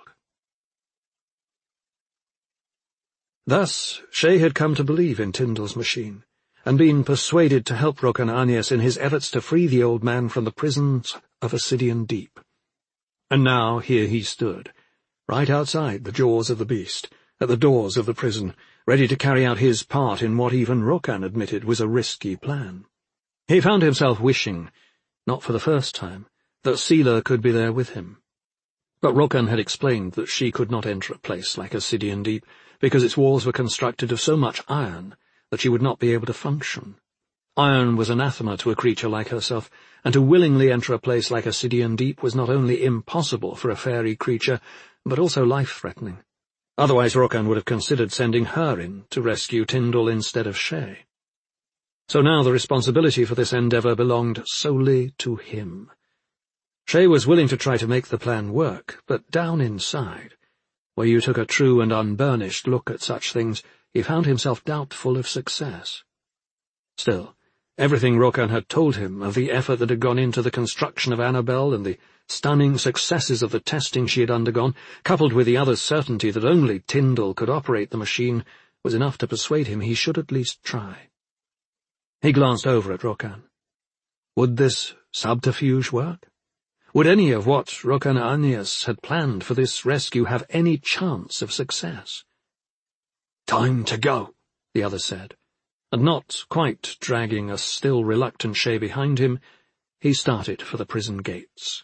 Thus, Shay had come to believe in Tyndall's machine, and been persuaded to help Rokan Anius in his efforts to free the old man from the prisons of Ascidian Deep. And now here he stood, right outside the jaws of the beast, at the doors of the prison, ready to carry out his part in what even Rokan admitted was a risky plan. He found himself wishing, not for the first time, that Sela could be there with him. But Rokan had explained that she could not enter a place like Ascidian Deep, because its walls were constructed of so much iron that she would not be able to function. Iron was anathema to a creature like herself, and to willingly enter a place like Ascidian Deep was not only impossible for a fairy creature, but also life-threatening. Otherwise Rokan would have considered sending her in to rescue Tyndall instead of Shay. So now the responsibility for this endeavour belonged solely to him. Shay was willing to try to make the plan work, but down inside, where you took a true and unburnished look at such things, he found himself doubtful of success. Still, everything Rokan had told him of the effort that had gone into the construction of Annabelle and the stunning successes of the testing she had undergone, coupled with the other's certainty that only Tyndall could operate the machine, was enough to persuade him he should at least try. He glanced over at Rokan. Would this subterfuge work? Would any of what Rokan Anius had planned for this rescue have any chance of success? "Time to go," the other said, and not quite dragging a still reluctant Shay behind him, he started for the prison gates.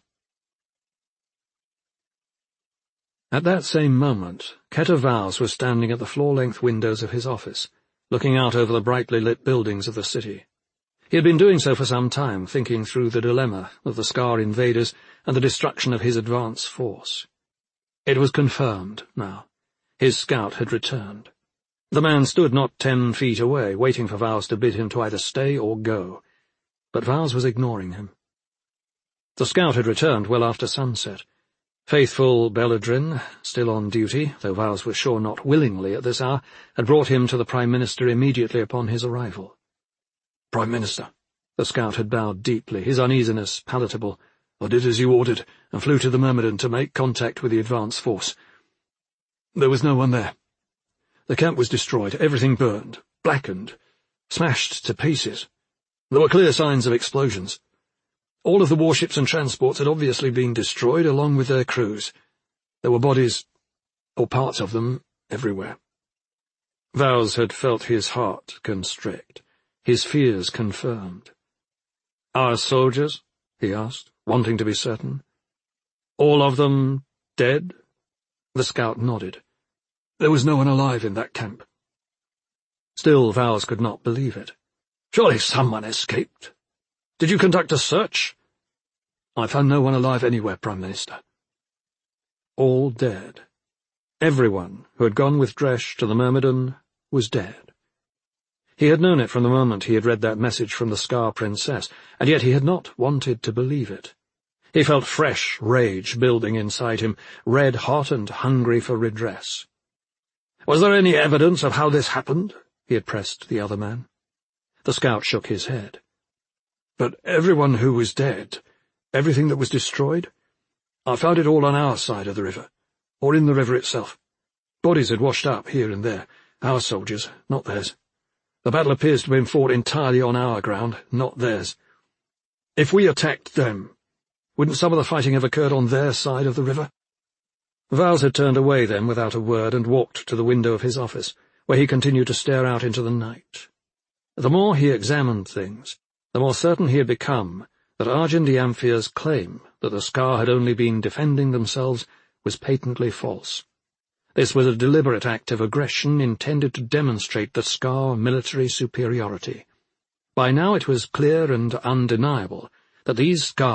At that same moment, Keter Vowles was standing at the floor-length windows of his office, looking out over the brightly lit buildings of the city. He had been doing so for some time, thinking through the dilemma of the Scar invaders and the destruction of his advance force. It was confirmed now. His scout had returned. The man stood not 10 feet away, waiting for Vowles to bid him to either stay or go. But Vowles was ignoring him. The scout had returned well after sunset. Faithful Belladrin, still on duty, though Vowles was sure not willingly at this hour, had brought him to the Prime Minister immediately upon his arrival. "Prime Minister." The scout had bowed deeply, his uneasiness palatable. "I did as you ordered, and flew to the Myrmidon to make contact with the advance force. There was no one there. The camp was destroyed, everything burned, blackened, smashed to pieces. There were clear signs of explosions. All of the warships and transports had obviously been destroyed, along with their crews. There were bodies, or parts of them, everywhere." Vowles had felt his heart constrict, his fears confirmed. "Our soldiers?" he asked, wanting to be certain. "All of them dead?" The scout nodded. "There was no one alive in that camp." Still, Vowles could not believe it. "Surely someone escaped. Did you conduct a search?" "I found no one alive anywhere, Prime Minister." All dead. Everyone who had gone with Dresh to the Myrmidon was dead. He had known it from the moment he had read that message from the Scar Princess, and yet he had not wanted to believe it. He felt fresh rage building inside him, red-hot and hungry for redress. "Was there any evidence of how this happened?" he had pressed the other man. The scout shook his head. "But everyone who was dead, everything that was destroyed, I found it all on our side of the river, or in the river itself. Bodies had washed up here and there, our soldiers, not theirs. The battle appears to have been fought entirely on our ground, not theirs. If we attacked them, wouldn't some of the fighting have occurred on their side of the river?" Vowles had turned away then without a word and walked to the window of his office, where he continued to stare out into the night. The more he examined things, the more certain he had become that Arjun Diamphia's claim that the Scar had only been defending themselves was patently false. This was a deliberate act of aggression intended to demonstrate the Scar military superiority. By now it was clear and undeniable that these Scar